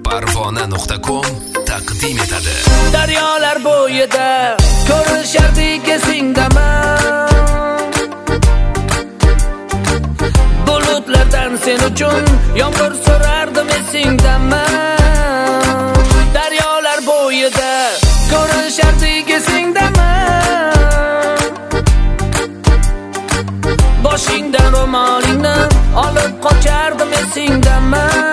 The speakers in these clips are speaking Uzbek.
Parvona.com taqdim etadi. Daryolar bo'yida ko'rishardik esingdaman. Bulutlardan sen uchun yomg'ir so'rardim esingdaman. Daryolar bo'yida ko'rishardik esingdaman. Boshingdan ro'molingni olib qochardim esingdaman.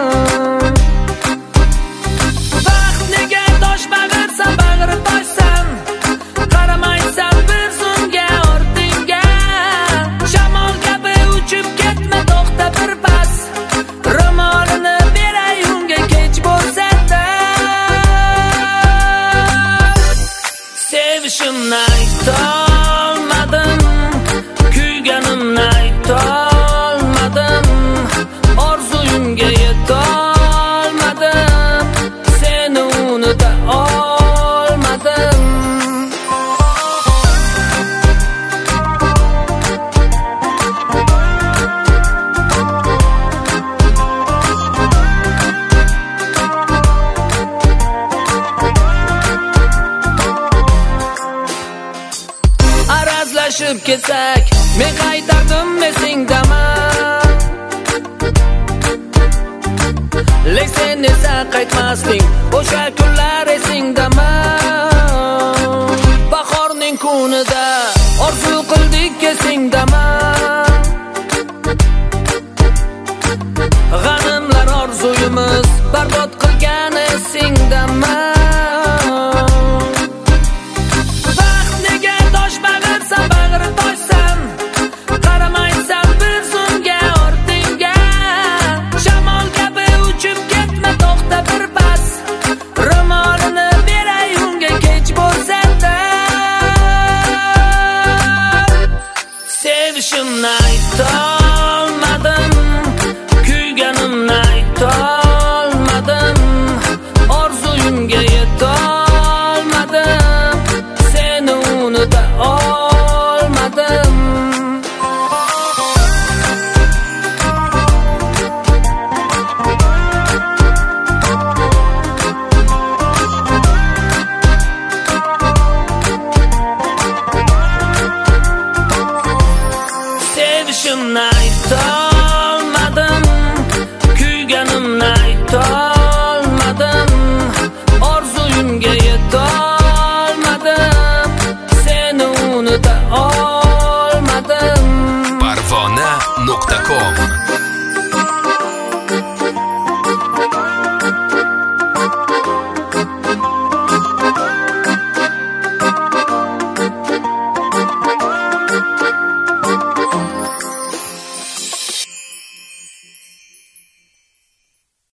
Sevishimni aytolmadim, kuyganimni aytolmadim, orzuyimga yetolmadim, seni unuta olmadim. Arazlashib ketsak, men qaytardim esingdaman. Lek sen esa qaytmasding, o'sha kunlar esingdaman. Bahorning kunida orzu qildik esingdaman. G'animlar orzuyimiz barbod qilgan esingdaman. Sevishimni aytolmadim, kuyganimni aytolmadim, orzuyimga yetolmadim, seni unuta olmadim. Sevishimni aytolmadim, kuyganimni aytolmadim, orzuyimga yetolmadim, seni unuta olmadim. Parvona.com